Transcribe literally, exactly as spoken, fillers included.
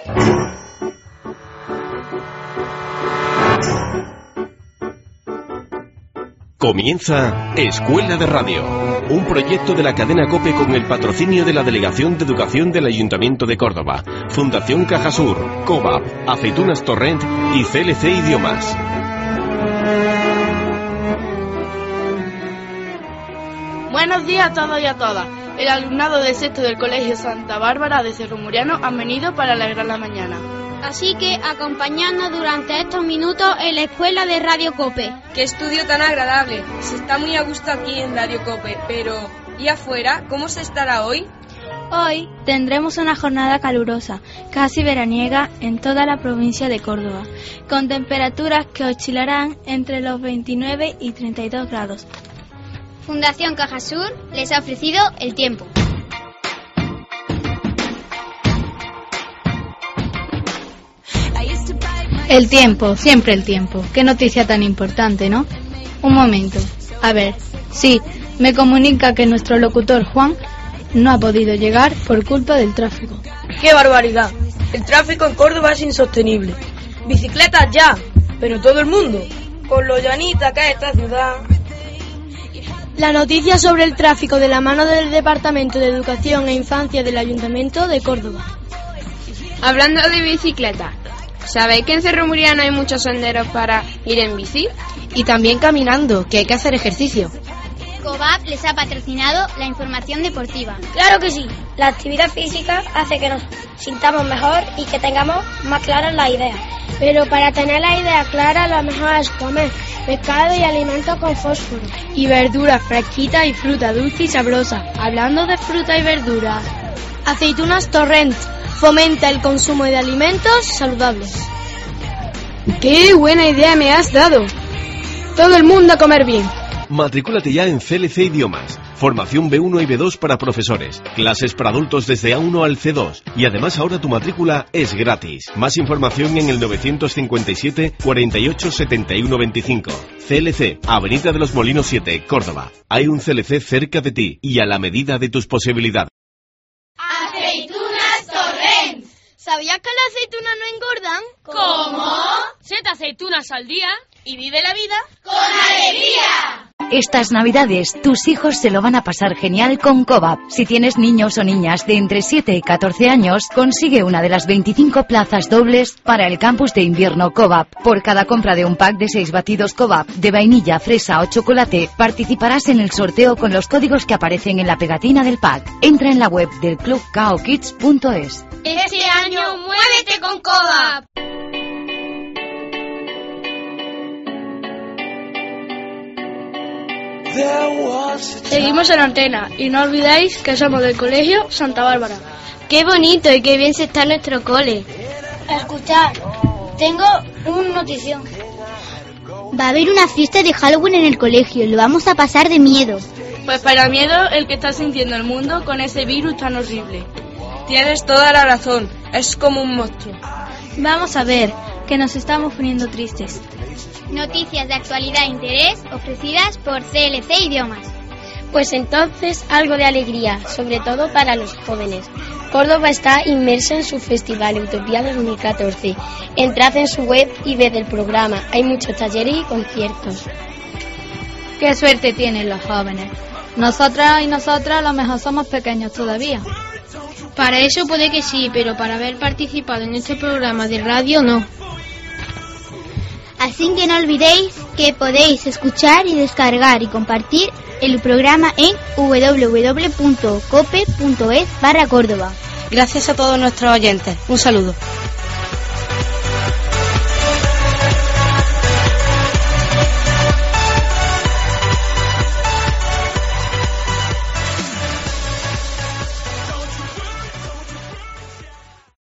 Comienza Escuela de Radio, un proyecto de la cadena COPE con el patrocinio de la Delegación de Educación del Ayuntamiento de Córdoba, Fundación Cajasur, COVAP, Aceitunas Torrent y C L C Idiomas. Buenos días a todos y a todas. El alumnado de sexto del Colegio Santa Bárbara de Cerro Muriano han venido para alegrar la mañana. Así que acompañadnos durante estos minutos en la Escuela de Radio COPE. ¡Qué estudio tan agradable! Se está muy a gusto aquí en Radio COPE, pero ¿y afuera? ¿Cómo se estará hoy? Hoy tendremos una jornada calurosa, casi veraniega, en toda la provincia de Córdoba, con temperaturas que oscilarán entre los veintinueve y treinta y dos grados. Fundación Cajasur les ha ofrecido el tiempo. El tiempo, siempre el tiempo. Qué noticia tan importante, ¿no? Un momento. A ver, sí, me comunica que nuestro locutor Juan no ha podido llegar por culpa del tráfico. ¡Qué barbaridad! El tráfico en Córdoba es insostenible. Bicicletas ya, pero todo el mundo, con lo llanita que es esta ciudad. La noticia sobre el tráfico de la mano del Departamento de Educación e Infancia del Ayuntamiento de Córdoba. Hablando de bicicleta, ¿sabéis que en Cerro Muriano hay muchos senderos para ir en bici? Y también caminando, que hay que hacer ejercicio. COVAP les ha patrocinado la información deportiva. Claro que sí, la actividad física hace que nos sintamos mejor y que tengamos más claras las ideas. Pero para tener las ideas claras lo mejor es comer pescado y alimentos con fósforo. Y verduras fresquitas y fruta dulce y sabrosa. Hablando de fruta y verduras, Aceitunas Torrent fomenta el consumo de alimentos saludables. ¡Qué buena idea me has dado! Todo el mundo a comer bien. Matricúlate ya en C L C Idiomas. Formación B uno y B dos para profesores. Clases para adultos desde A uno al C dos. Y además ahora tu matrícula es gratis. Más información en el novecientos cincuenta y siete, cuarenta y ocho, setenta y uno veinticinco. C L C, Avenida de los Molinos siete, Córdoba. Hay un C L C cerca de ti y a la medida de tus posibilidades. ¡Aceitunas Torrent! ¿Sabías que las aceitunas no engordan? ¿Cómo? Siete aceitunas al día y vive la vida ¡con alegría! Estas Navidades, tus hijos se lo van a pasar genial con COVAP. Si tienes niños o niñas de entre siete y catorce años, consigue una de las veinticinco plazas dobles para el campus de invierno COVAP. Por cada compra de un pack de seis batidos COVAP de vainilla, fresa o chocolate, participarás en el sorteo con los códigos que aparecen en la pegatina del pack. Entra en la web del club cao kids punto es. Este año, muévete con COVAP. Seguimos en antena y no olvidéis que somos del Colegio Santa Bárbara. ¡Qué bonito y qué bien se está nuestro cole! Escuchad, tengo una notición. Va a haber una fiesta de Halloween en el colegio, lo vamos a pasar de miedo. Pues para miedo el que está sintiendo el mundo con ese virus tan horrible. Tienes toda la razón, es como un monstruo. Vamos a ver, que nos estamos poniendo tristes. Noticias de actualidad e interés ofrecidas por C L C Idiomas. Pues entonces algo de alegría, sobre todo para los jóvenes. Córdoba está inmersa en su festival Utopía dos mil catorce. Entrad en su web y ved el programa. Hay muchos talleres y conciertos. ¡Qué suerte tienen los jóvenes! Nosotras y nosotras a lo mejor somos pequeños todavía. Para eso puede que sí, pero para haber participado en este programa de radio no. Así que no olvidéis que podéis escuchar y descargar y compartir el programa en doble u doble u doble u punto cope punto es barra Córdoba. Gracias a todos nuestros oyentes. Un saludo.